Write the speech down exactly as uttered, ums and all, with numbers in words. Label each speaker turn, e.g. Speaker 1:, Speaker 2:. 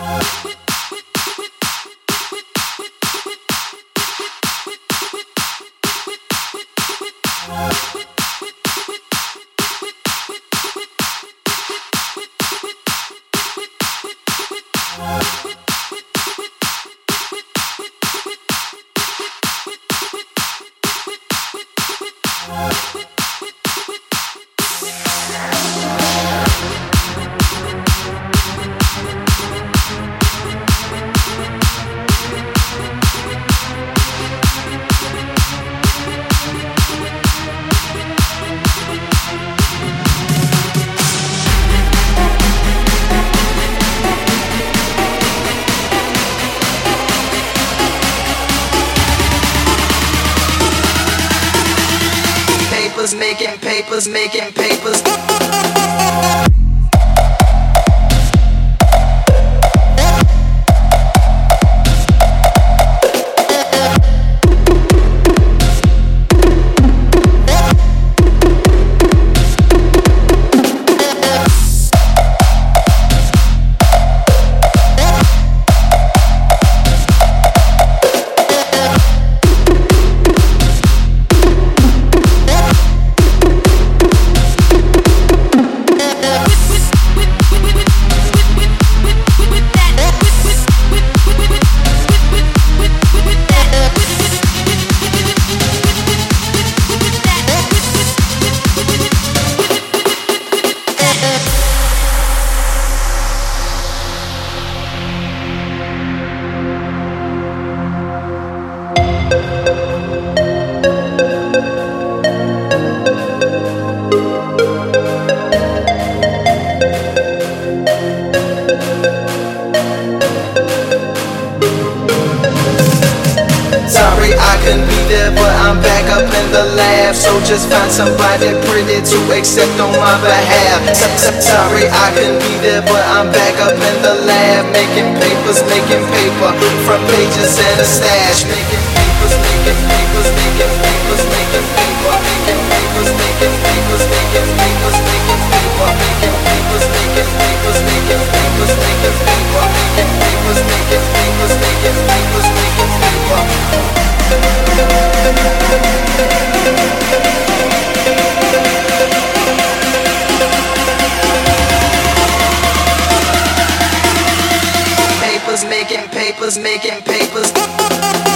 Speaker 1: Making papers, making papers. Sorry I couldn't be there, but I'm back up in the lab. So just find somebody pretty to accept on my behalf. Sorry I couldn't be there, but I'm back up in the lab. Making papers, making paper, front pages and a stash. Making papers, making papers, making papers, making paper. Making papers, making papers, making papers, making paper. Making papers, making papers, making papers, making paper. Making papers, making papers, making papers, making paper. Papers, making papers, making papers.